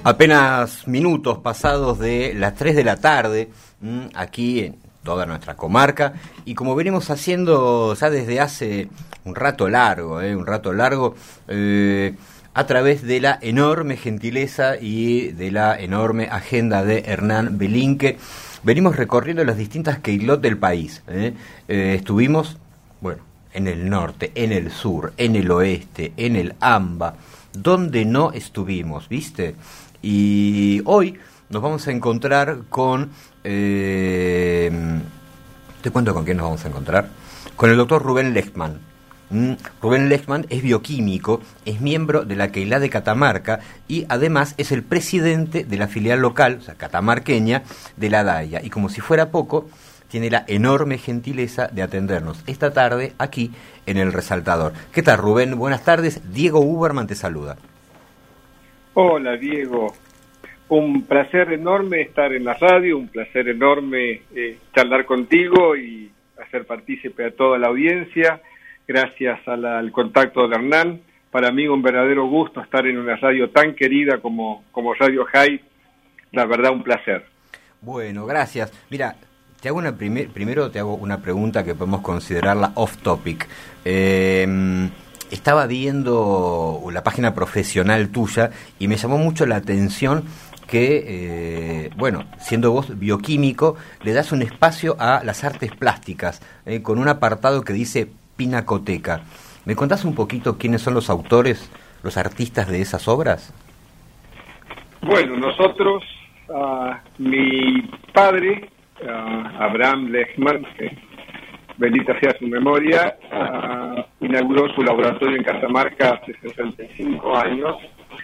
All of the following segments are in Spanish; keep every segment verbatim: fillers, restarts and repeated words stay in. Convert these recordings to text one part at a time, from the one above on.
Apenas minutos pasados de las tres de la tarde, aquí en toda nuestra comarca, y como venimos haciendo ya desde hace un rato largo, eh, un rato largo, eh, a través de la enorme gentileza y de la enorme agenda de Hernán Belinque, venimos recorriendo las distintas keilot del país. Eh. Eh, estuvimos, bueno, en el norte, en el sur, en el oeste, en el AMBA, donde no estuvimos, ¿viste? Y hoy nos vamos a encontrar con... Eh, ¿Te cuento con quién nos vamos a encontrar? Con el doctor Rubén Lechmann. Mm, Rubén Lechmann es bioquímico, es miembro de la Keilá de Catamarca y además es el presidente de la filial local, o sea, catamarqueña, de la DAIA. Y como si fuera poco, tiene la enorme gentileza de atendernos esta tarde aquí en El Resaltador. ¿Qué tal, Rubén? Buenas tardes. Diego Uberman te saluda. Hola, Diego. Un placer enorme estar en la radio, un placer enorme eh, charlar contigo y hacer partícipe a toda la audiencia. Gracias a la, al contacto de Hernán. Para mí un verdadero gusto estar en una radio tan querida como, como Radio High. La verdad, un placer. Bueno, gracias. Mira, te hago una primer, primero te hago una pregunta que podemos considerarla off topic. Eh, estaba viendo la página profesional tuya y me llamó mucho la atención que, eh, bueno, siendo vos bioquímico, le das un espacio a las artes plásticas, eh, con un apartado que dice Pinacoteca. ¿Me contás un poquito quiénes son los autores, los artistas de esas obras? Bueno, nosotros, uh, mi padre, uh, Abraham Lechmann, que bendita sea su memoria, uh, inauguró su laboratorio en Catamarca hace sesenta y cinco años.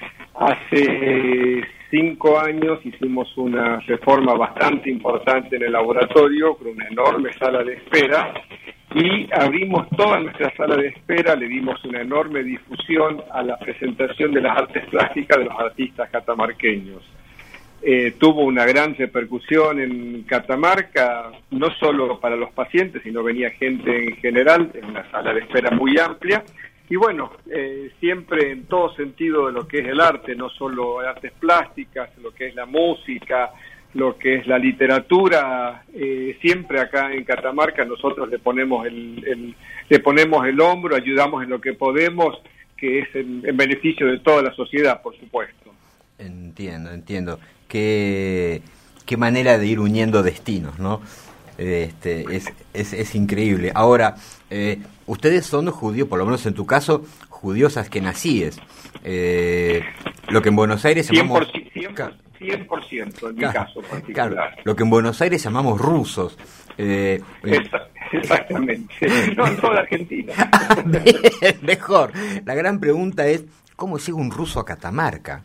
Hace cinco años hicimos una reforma bastante importante en el laboratorio, con una enorme sala de espera, y abrimos toda nuestra sala de espera, le dimos una enorme difusión a la presentación de las artes plásticas de los artistas catamarqueños. Eh, tuvo una gran repercusión en Catamarca, no solo para los pacientes, sino venía gente en general, en una sala de espera muy amplia. Y bueno, eh, siempre en todo sentido de lo que es el arte, no solo artes plásticas, lo que es la música, lo que es la literatura, eh, siempre acá en Catamarca nosotros le ponemos el, el le ponemos el hombro, ayudamos en lo que podemos, que es en, en beneficio de toda la sociedad, por supuesto. Entiendo, entiendo. Qué, qué manera de ir uniendo destinos, ¿no? Este, es, es, es increíble. Ahora, eh, ustedes son judíos, por lo menos en tu caso, judíos askenazíes. Eh, lo que en Buenos Aires llamamos... cien por ciento en mi claro, caso particular. Claro, lo que en Buenos Aires llamamos rusos. Eh, Exactamente. No, en toda Argentina. Bien, mejor. La gran pregunta es, ¿cómo llega un ruso a Catamarca?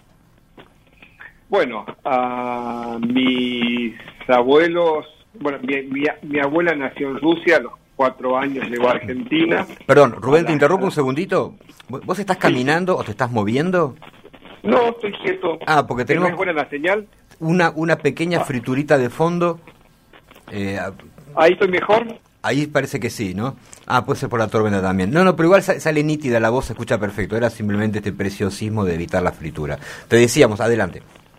Bueno, uh, mis abuelos... Bueno, mi, mi, mi abuela nació en Rusia, a los cuatro años llegó a Argentina. Perdón, Rubén, te interrumpo un segundito. ¿Vos estás caminando sí. o te estás moviendo? No, estoy quieto. Ah, porque tenemos... ¿No es buena la señal? Una, una pequeña ah. friturita de fondo. Eh, ¿Ahí estoy mejor? Ahí parece que sí, ¿no? Ah, puede ser por la tormenta también. No, no, pero igual sale nítida la voz, se escucha perfecto. Era simplemente este preciosismo de evitar la fritura. Te decíamos, adelante.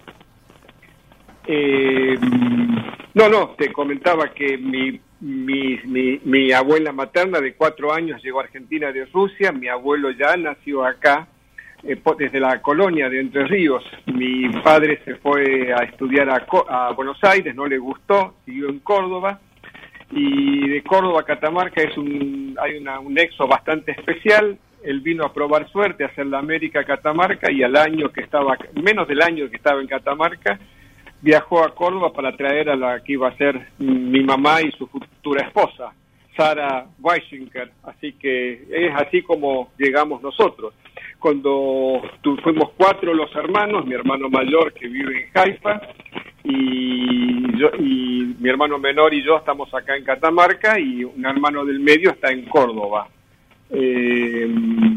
Eh, no, no, te comentaba que mi, mi, mi, mi abuela materna de cuatro años llegó a Argentina de Rusia, mi abuelo ya nació acá, eh, desde la colonia de Entre Ríos. Mi padre se fue a estudiar a, a Buenos Aires, no le gustó, siguió en Córdoba, y de Córdoba a Catamarca es un, hay una, un nexo bastante especial. Él vino a probar suerte, a hacer la América Catamarca, y al año que estaba, menos del año que estaba en Catamarca, viajó a Córdoba para traer a la que iba a ser mi mamá y su futura esposa, Sara Weishinker. Así que es así como llegamos nosotros. Cuando tu, fuimos cuatro los hermanos, mi hermano mayor que vive en Haifa, y, yo, y mi hermano menor y yo estamos acá en Catamarca, y un hermano del medio está en Córdoba. Eh,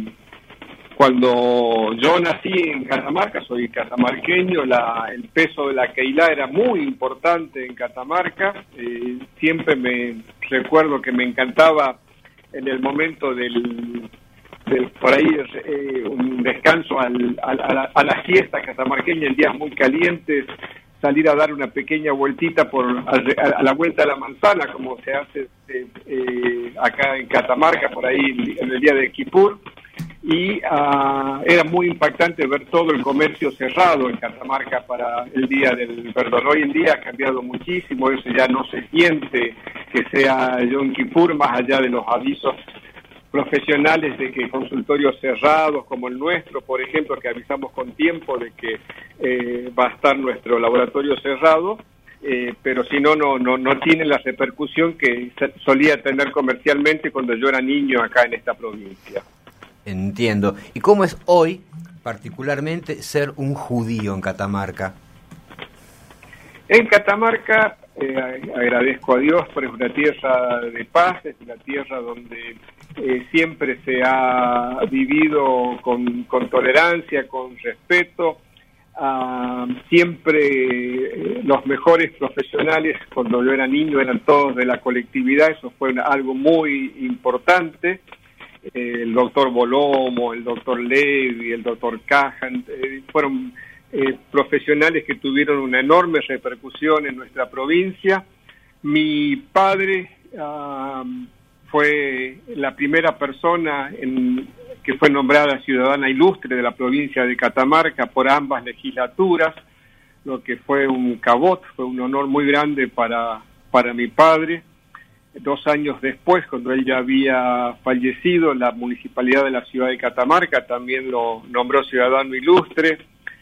Cuando yo nací en Catamarca, soy catamarqueño, la, el peso de la Keilá era muy importante en Catamarca. Eh, siempre me recuerdo que me encantaba en el momento del, del, por ahí eh, un descanso al, al, a, la, a la siesta catamarqueña en días muy calientes, salir a dar una pequeña vueltita por a, a la vuelta de la manzana, como se hace eh, eh, acá en Catamarca, por ahí en el día de Kipur, y uh, era muy impactante ver todo el comercio cerrado en Catamarca para el Día del Perdón. Hoy en día ha cambiado muchísimo, eso ya no se siente que sea Yom Kippur, más allá de los avisos profesionales de que consultorios cerrados como el nuestro, por ejemplo, que avisamos con tiempo de que eh, va a estar nuestro laboratorio cerrado, eh, pero si no, no, no, no tiene la repercusión que solía tener comercialmente cuando yo era niño acá en esta provincia. Entiendo. ¿Y cómo es hoy, particularmente, ser un judío en Catamarca? En Catamarca, eh, agradezco a Dios, por es una tierra de paz, es una tierra donde eh, siempre se ha vivido con, con tolerancia, con respeto. Uh, siempre eh, los mejores profesionales, cuando yo era niño, eran todos de la colectividad, eso fue una, algo muy importante. Eh, el doctor Bolomo, el doctor Levi, el doctor Cajan, eh, fueron eh, profesionales que tuvieron una enorme repercusión en nuestra provincia. Mi padre uh, fue la primera persona en, que fue nombrada ciudadana ilustre de la provincia de Catamarca por ambas legislaturas, lo que fue un cabot, fue un honor muy grande para, para mi padre. Dos años después, cuando él ya había fallecido, la municipalidad de la ciudad de Catamarca también lo nombró ciudadano ilustre.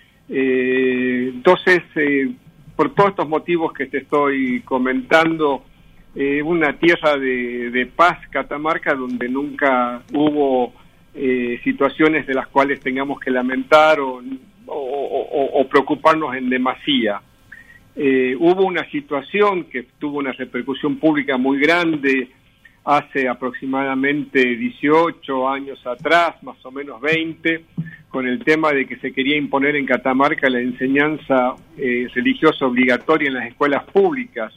Eh, entonces, eh, por todos estos motivos que te estoy comentando, eh, una tierra de, de paz, Catamarca, donde nunca hubo eh, situaciones de las cuales tengamos que lamentar o, o, o, o preocuparnos en demasía. Eh, hubo una situación que tuvo una repercusión pública muy grande hace aproximadamente dieciocho años atrás, más o menos veinte, con el tema de que se quería imponer en Catamarca la enseñanza eh, religiosa obligatoria en las escuelas públicas.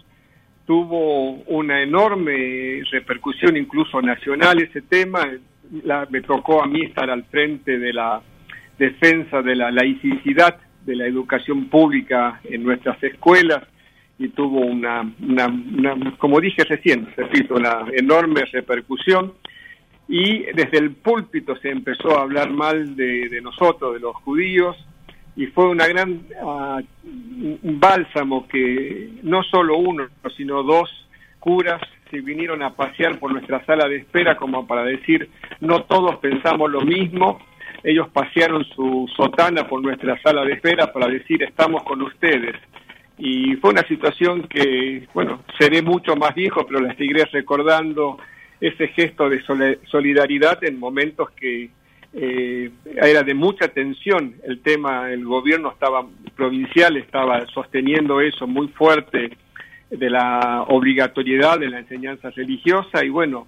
Tuvo una enorme repercusión incluso nacional ese tema. La, me tocó a mí estar al frente de la defensa de la laicidad de la educación pública en nuestras escuelas y tuvo una, una, una como dije recién, repito, una enorme repercusión, y desde el púlpito se empezó a hablar mal de, de nosotros, de los judíos, y fue una gran uh, un bálsamo que no solo uno, sino dos curas se vinieron a pasear por nuestra sala de espera como para decir, no todos pensamos lo mismo. Ellos pasearon su sotana por nuestra sala de espera para decir, estamos con ustedes. Y fue una situación que, bueno, seré mucho más viejo, pero la seguiré recordando, ese gesto de solidaridad en momentos que eh, era de mucha tensión. El tema, el gobierno estaba provincial, estaba sosteniendo eso muy fuerte, de la obligatoriedad de la enseñanza religiosa, y bueno,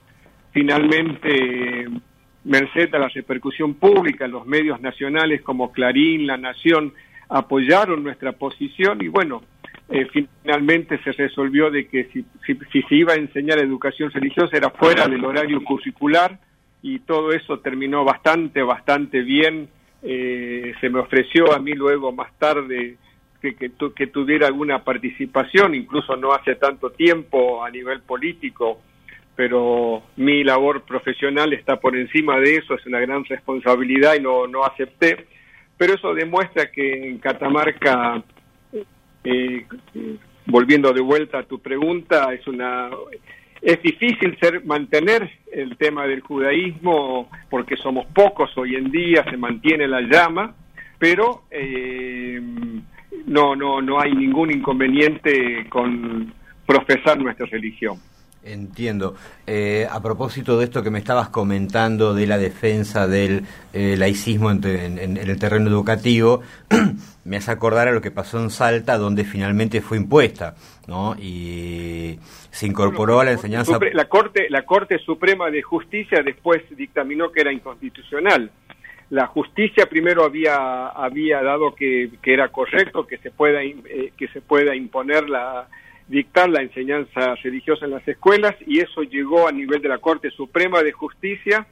finalmente, merced a la repercusión pública, los medios nacionales como Clarín, La Nación, apoyaron nuestra posición, y bueno, eh, finalmente se resolvió de que si, si, si se iba a enseñar educación religiosa era fuera del horario curricular, y todo eso terminó bastante, bastante bien. Eh, se me ofreció a mí luego más tarde que, que, tu, que tuviera alguna participación, incluso no hace tanto tiempo a nivel político, pero mi labor profesional está por encima de eso, es una gran responsabilidad y no, no acepté. Pero eso demuestra que en Catamarca, eh, volviendo de vuelta a tu pregunta, es una es difícil ser mantener el tema del judaísmo porque somos pocos hoy en día, se mantiene la llama, pero eh, no no no hay ningún inconveniente con profesar nuestra religión. Entiendo. Eh, a propósito de esto que me estabas comentando de la defensa del eh, laicismo en, en, en el terreno educativo, me hace acordar a lo que pasó en Salta, donde finalmente fue impuesta, ¿no? Y se incorporó a la enseñanza. La Corte, la Corte Suprema de Justicia después dictaminó que era inconstitucional. La justicia primero había había dado que, que era correcto que se pueda eh, que se pueda imponer la dictar la enseñanza religiosa en las escuelas, y eso llegó a nivel de la Corte Suprema de Justicia,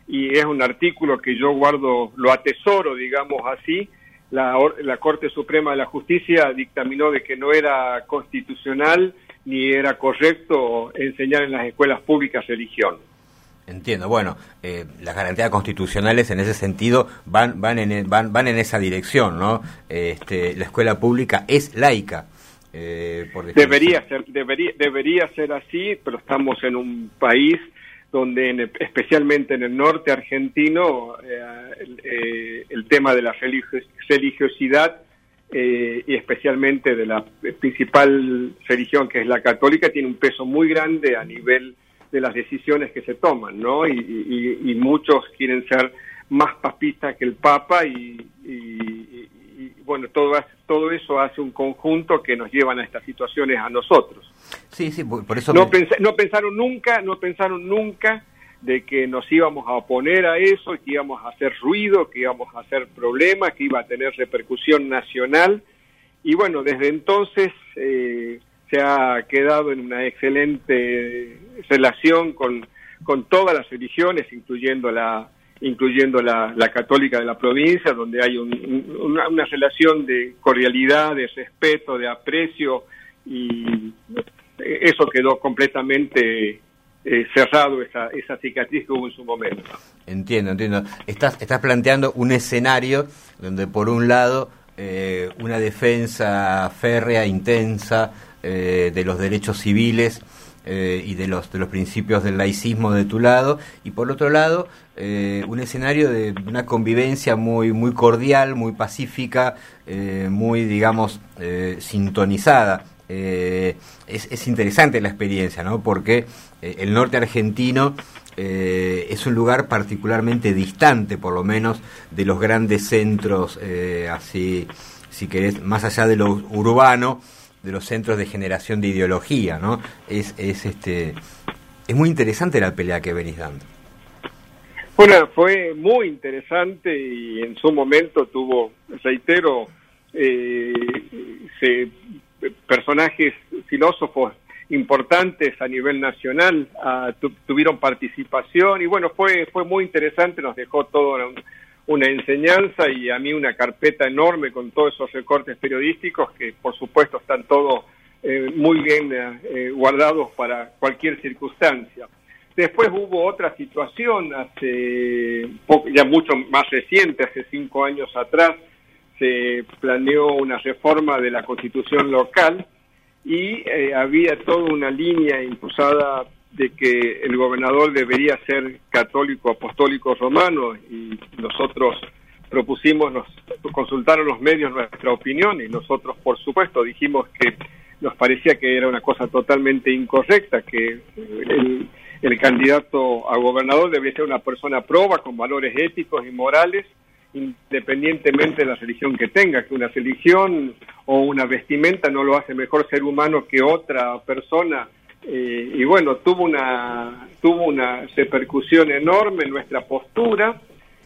y es un artículo que yo guardo, lo atesoro, digamos así. La, la Corte Suprema de la Justicia dictaminó de que no era constitucional ni era correcto enseñar en las escuelas públicas religión. Entiendo. Bueno, eh, las garantías constitucionales en ese sentido van van en van van en esa dirección, ¿no? Este, la escuela pública es laica. Eh, por debería ser debería debería ser así, pero estamos en un país donde en, especialmente en el norte argentino eh, el, eh, el tema de la religiosidad eh, y especialmente de la principal religión, que es la católica, tiene un peso muy grande a nivel de las decisiones que se toman, ¿no? Y, y, y muchos quieren ser más papistas que el Papa y, y, y, y bueno, todo, todo eso hace un conjunto que nos llevan a estas situaciones a nosotros. Sí, sí, por, por eso... No, me... pens- no pensaron nunca, no pensaron nunca de que nos íbamos a oponer a eso, que íbamos a hacer ruido, que íbamos a hacer problemas, que iba a tener repercusión nacional. Y bueno, desde entonces... Eh, se ha quedado en una excelente relación con, con todas las religiones, incluyendo la incluyendo la, la católica de la provincia, donde hay un, un, una, una relación de cordialidad, de respeto, de aprecio, y eso quedó completamente eh, cerrado, esa, esa cicatriz que hubo en su momento. Entiendo, entiendo. Estás, estás planteando un escenario donde por un lado eh, una defensa férrea, intensa, Eh, de los derechos civiles eh, y de los de los principios del laicismo de tu lado, y por otro lado eh, un escenario de una convivencia muy muy cordial, muy pacífica, eh, muy digamos eh, sintonizada. Eh, es, es interesante la experiencia, ¿no? Porque eh, el norte argentino eh, es un lugar particularmente distante, por lo menos, de los grandes centros, eh, así, si querés, más allá de lo urbano, de los centros de generación de ideología, ¿no? Es, es este es muy interesante la pelea que venís dando. Bueno, fue muy interesante y en su momento tuvo, reitero, eh, se, personajes, filósofos importantes a nivel nacional uh, tu, tuvieron participación y bueno, fue fue muy interesante, nos dejó toda una, una enseñanza y a mí una carpeta enorme con todos esos recortes periodísticos que por supuesto están todos eh, muy bien eh, guardados para cualquier circunstancia. Después hubo otra situación, hace poco, ya mucho más reciente, hace cinco años atrás, se planeó una reforma de la Constitución local y eh, había toda una línea impulsada de que el gobernador debería ser católico apostólico romano y nosotros propusimos, nos consultaron los medios nuestra opinión y nosotros por supuesto dijimos que nos parecía que era una cosa totalmente incorrecta, que el, el candidato a gobernador debería ser una persona proba con valores éticos y morales independientemente de la religión que tenga, que una religión o una vestimenta no lo hace mejor ser humano que otra persona. Eh, y bueno, tuvo una tuvo una repercusión enorme en nuestra postura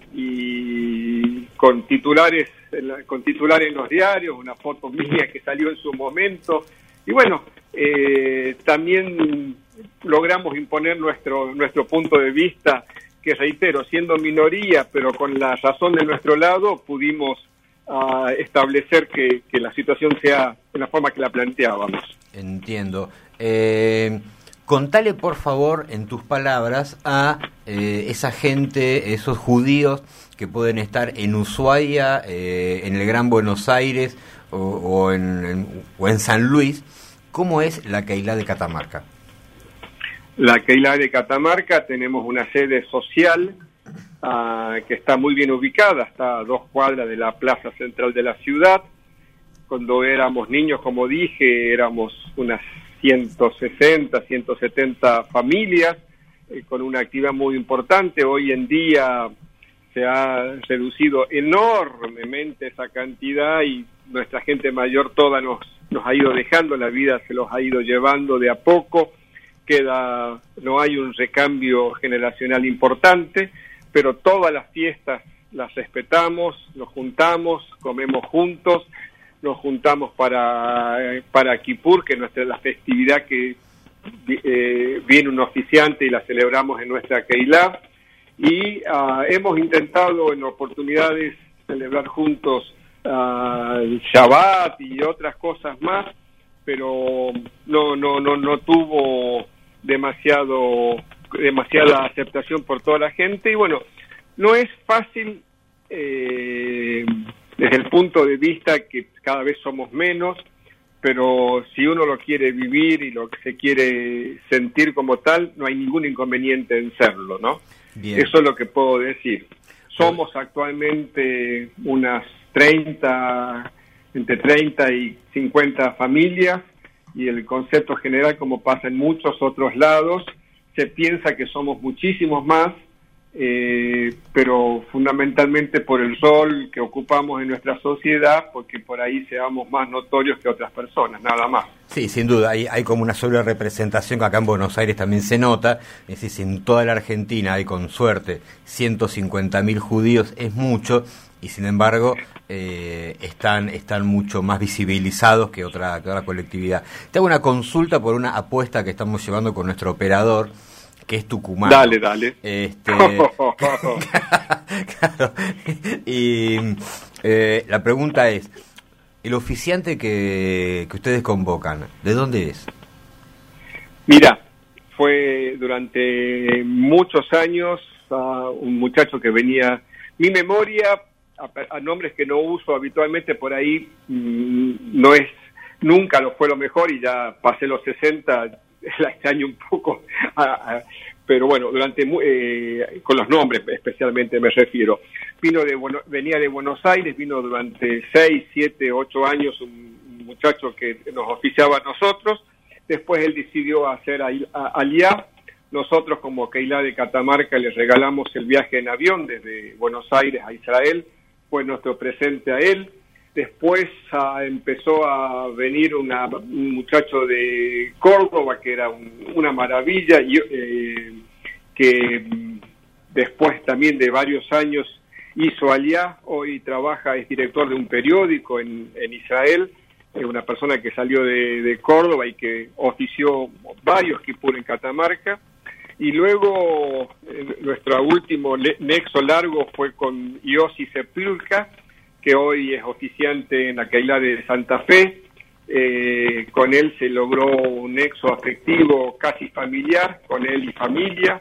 y con titulares con titulares en los diarios, una foto mía que salió en su momento y bueno, eh, también logramos imponer nuestro nuestro punto de vista, que reitero, siendo minoría pero con la razón de nuestro lado pudimos uh, establecer que, que la situación sea en la forma que la planteábamos. Entiendo. Eh, contale por favor en tus palabras a eh, esa gente, esos judíos que pueden estar en Ushuaia, eh, en el Gran Buenos Aires o, o, en, en, o en San Luis, ¿cómo es la Kehilá de Catamarca? La Kehilá de Catamarca tenemos una sede social uh, que está muy bien ubicada, está a dos cuadras de la plaza central de la ciudad. Cuando éramos niños, como dije, éramos unas ciento sesenta, ciento setenta familias, eh, con una actividad muy importante. Hoy en día se ha reducido enormemente esa cantidad y nuestra gente mayor toda nos, nos ha ido dejando, la vida se los ha ido llevando de a poco, queda, no hay un recambio generacional importante, pero todas las fiestas las respetamos, nos juntamos, comemos juntos, nos juntamos para para Kippur, que es nuestra, la festividad que eh, viene un oficiante y la celebramos en nuestra Kehilá, y uh, hemos intentado en oportunidades celebrar juntos uh, el Shabbat y otras cosas más, pero no no no no tuvo demasiado demasiada aceptación por toda la gente. Y bueno, no es fácil eh, desde el punto de vista que cada vez somos menos, pero si uno lo quiere vivir y lo que se quiere sentir como tal, no hay ningún inconveniente en serlo, ¿no? Bien. Eso es lo que puedo decir. Somos actualmente unas treinta, entre treinta y cincuenta familias, y el concepto general, como pasa en muchos otros lados, se piensa que somos muchísimos más, eh, pero fundamentalmente por el rol que ocupamos en nuestra sociedad, porque por ahí seamos más notorios que otras personas, nada más. Sí, sin duda, hay, hay como una sola representación que acá en Buenos Aires también se nota. Es decir, si en toda la Argentina hay con suerte ciento cincuenta mil judíos, es mucho, y sin embargo eh, están están mucho más visibilizados que otra, que otra colectividad. Te hago una consulta por una apuesta que estamos llevando con nuestro operador, que es Tucumán. Dale, dale. Este, claro. Y eh, la pregunta es, el oficiante que, que ustedes convocan, ¿de dónde es? Mira, fue durante muchos años uh, un muchacho que venía, mi memoria, a, a nombres que no uso habitualmente por ahí, mmm, no es, nunca lo fue lo mejor, y ya pasé los sesenta, la extraño un poco, a, a, pero bueno, durante eh, con los nombres especialmente me refiero. Vino de bueno, venía de Buenos Aires, vino durante seis, siete, ocho años, un, un muchacho que nos oficiaba a nosotros. Después él decidió hacer Aliyá. Nosotros como Keilah de Catamarca le regalamos el viaje en avión desde Buenos Aires a Israel, fue nuestro presente a él. Después uh, empezó a venir una, un muchacho de Córdoba que era un, una maravilla, y eh, que después también de varios años hizo Aliyá. Hoy trabaja, es director de un periódico en, en Israel, es una persona que salió de, de Córdoba y que ofició varios Kipur en Catamarca. Y luego eh, nuestro último le, nexo largo fue con Yossi Sepulka, que hoy es oficiante en la Keilah de Santa Fe. Eh, con él se logró un nexo afectivo casi familiar, con él y familia.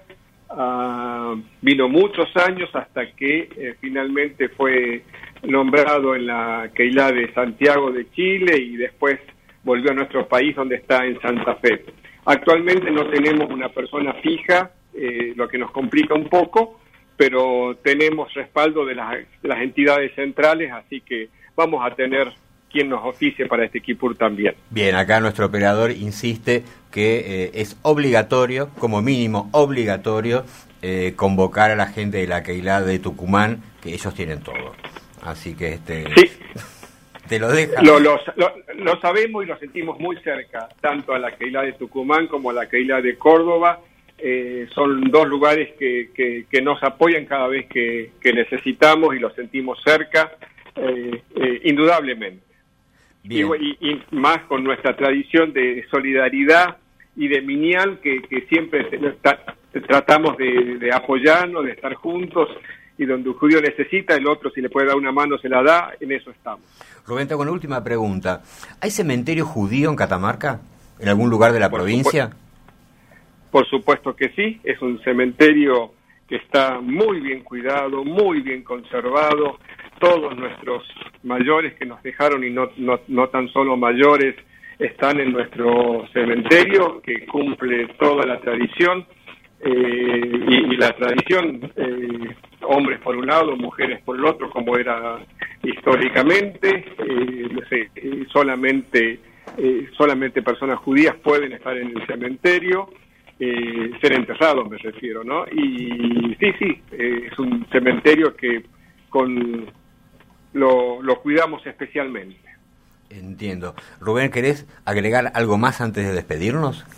Uh, vino muchos años hasta que eh, finalmente fue nombrado en la Keilah de Santiago de Chile y después volvió a nuestro país, donde está en Santa Fe. Actualmente no tenemos una persona fija, eh, lo que nos complica un poco, pero tenemos respaldo de las, de las entidades centrales, así que vamos a tener quien nos oficie para este Kipur también. Bien, acá nuestro operador insiste que eh, es obligatorio, como mínimo obligatorio, eh, convocar a la gente de la Keilah de Tucumán, que ellos tienen todo. Así que este sí. te lo deja. Lo, lo, lo, lo sabemos y lo sentimos muy cerca, tanto a la Keilah de Tucumán como a la Keilah de Córdoba. Eh, son dos lugares que, que, que nos apoyan cada vez que, que necesitamos y los sentimos cerca, eh, eh, indudablemente. Y, y, y más con nuestra tradición de solidaridad y de minyan, que, que siempre tra tratamos de, de apoyarnos, de estar juntos, y donde un judío necesita, el otro, si le puede dar una mano, se la da, en eso estamos. Rubén, tengo una última pregunta. ¿Hay cementerio judío en Catamarca? ¿En algún lugar de la Por provincia? Supuesto. Por supuesto que sí, es un cementerio que está muy bien cuidado, muy bien conservado. Todos nuestros mayores que nos dejaron, y no, no, no tan solo mayores, están en nuestro cementerio, que cumple toda la tradición, eh, y, y la tradición, eh, hombres por un lado, mujeres por el otro, como era históricamente. Eh, no sé, eh, solamente, eh, solamente personas judías pueden estar en el cementerio. Eh, ser enterrados, me refiero, ¿no? Y sí, sí, eh, es un cementerio que con lo, lo cuidamos especialmente. Entiendo. Rubén, ¿querés agregar algo más antes de despedirnos?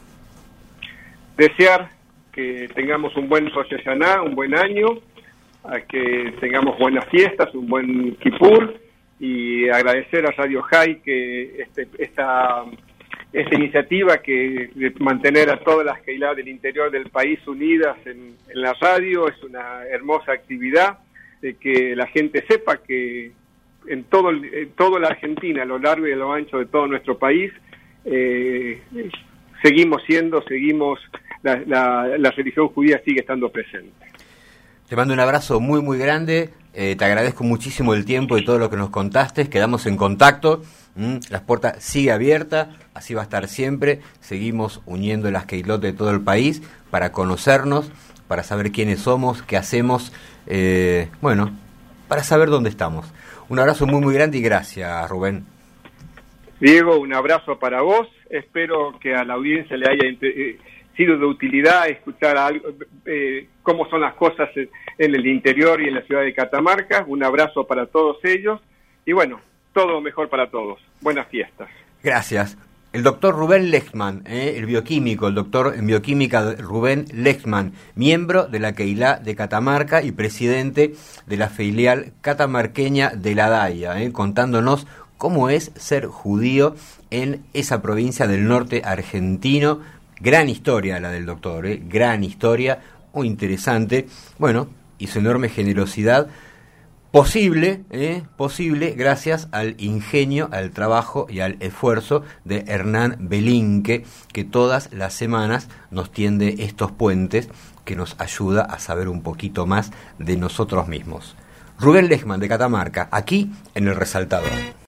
Desear que tengamos un buen Rosh Hashanah, un buen año, a que tengamos buenas fiestas, un buen Kipur, y agradecer a Radio High que este, esta esta iniciativa que de mantener a todas las Keilah del interior del país unidas en, en la radio es una hermosa actividad, de que la gente sepa que en todo en toda la Argentina, a lo largo y a lo ancho de todo nuestro país, eh, seguimos siendo, seguimos, la, la, la religión judía sigue estando presente. Te mando un abrazo muy muy grande, eh, te agradezco muchísimo el tiempo y todo lo que nos contaste, quedamos en contacto, ¿Mm? Las puertas sigue abierta, así va a estar siempre, seguimos uniendo las Keilot de todo el país para conocernos, para saber quiénes somos, qué hacemos, eh, bueno, para saber dónde estamos. Un abrazo muy muy grande y gracias, Rubén. Diego, un abrazo para vos, espero que a la audiencia le haya eh, sido de utilidad escuchar algo, eh, cómo son las cosas en, en el interior y en la ciudad de Catamarca. Un abrazo para todos ellos y bueno, todo mejor para todos. Buenas fiestas. Gracias. El doctor Rubén Lechman, eh, el bioquímico, el doctor en bioquímica Rubén Lechman, miembro de la Keilah de Catamarca y presidente de la filial catamarqueña de la Daia, eh, contándonos cómo es ser judío en esa provincia del norte argentino. Gran historia la del doctor, eh, gran historia, muy interesante. Bueno, y su enorme generosidad. Posible, eh, posible gracias al ingenio, al trabajo y al esfuerzo de Hernán Belinque, que todas las semanas nos tiende estos puentes, que nos ayuda a saber un poquito más de nosotros mismos. Rubén Lechman de Catamarca, aquí en El Resaltador.